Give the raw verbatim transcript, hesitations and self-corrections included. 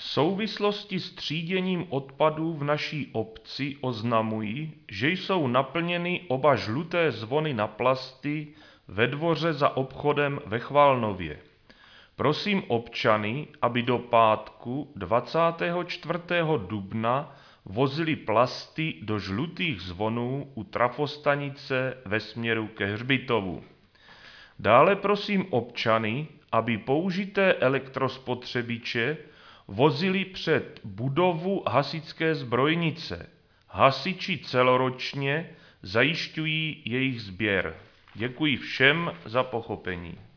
souvislosti s tříděním odpadů v naší obci oznamuji, že jsou naplněny oba žluté zvony na plasty ve dvoře za obchodem ve Chvalnově. Prosím občany, aby do pátku dvacátého čtvrtého dubna vozili plasty do žlutých zvonů u trafostanice ve směru ke hřbitovu. Dále prosím občany, aby použité elektrospotřebiče vozili před budovu hasičské zbrojnice. Hasiči celoročně zajišťují jejich sběr. Děkuji všem za pochopení.